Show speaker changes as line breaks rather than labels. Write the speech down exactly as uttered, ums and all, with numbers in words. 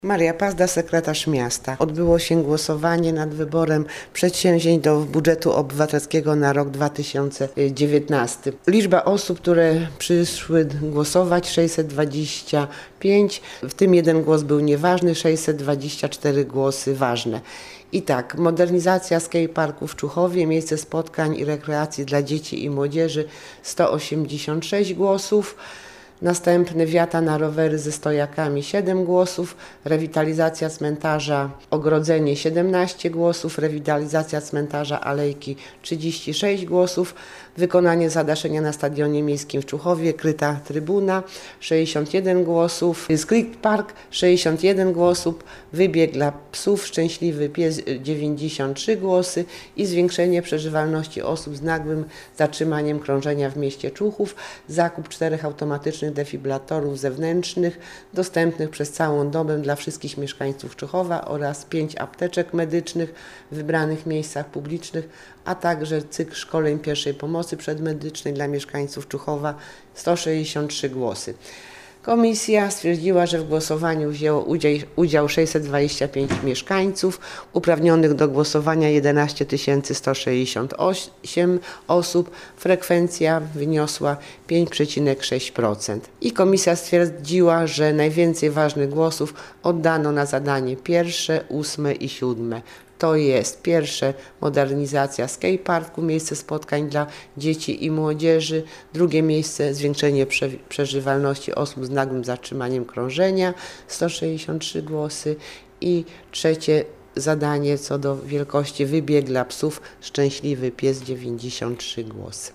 Maria Pazda, sekretarz miasta. Odbyło się głosowanie nad wyborem przedsięwzięć do budżetu obywatelskiego na rok dwa tysiące dziewiętnasty. Liczba osób, które przyszły głosować, sześćset dwadzieścia pięć, w tym jeden głos był nieważny, sześćset dwadzieścia cztery głosy ważne. I tak, modernizacja skateparku w Czuchowie, miejsce spotkań i rekreacji dla dzieci i młodzieży, sto osiemdziesiąt sześć głosów. Następny wiata na rowery ze stojakami, siedem głosów, rewitalizacja cmentarza Ogrodzenie, siedemnaście głosów, rewitalizacja cmentarza Alejki, trzydzieści sześć głosów, wykonanie zadaszenia na stadionie miejskim w Czuchowie, kryta trybuna, sześćdziesiąt jeden głosów, skatepark, sześćdziesiąt jeden głosów, wybieg dla psów, szczęśliwy pies, dziewięćdziesiąt trzy głosy i zwiększenie przeżywalności osób z nagłym zatrzymaniem krążenia w mieście Czuchów, zakup czterech automatycznych defibrylatorów zewnętrznych dostępnych przez całą dobę dla wszystkich mieszkańców Czuchowa oraz pięć apteczek medycznych w wybranych miejscach publicznych, a także cykl szkoleń pierwszej pomocy przedmedycznej dla mieszkańców Czuchowa, sto sześćdziesiąt trzy głosy. Komisja stwierdziła, że w głosowaniu wzięło udział, udział sześćset dwadzieścia pięć mieszkańców, uprawnionych do głosowania jedenaście tysięcy sto sześćdziesiąt osiem osób, frekwencja wyniosła pięć przecinek sześć procent. I komisja stwierdziła, że najwięcej ważnych głosów oddano na zadanie pierwsze, ósme i siódme. To jest pierwsze modernizacja skateparku, miejsce spotkań dla dzieci i młodzieży. Drugie miejsce zwiększenie prze, przeżywalności osób z nagłym zatrzymaniem krążenia, sto sześćdziesiąt trzy głosy. I trzecie zadanie co do wielkości wybieg dla psów, szczęśliwy pies, dziewięćdziesiąt trzy głosy.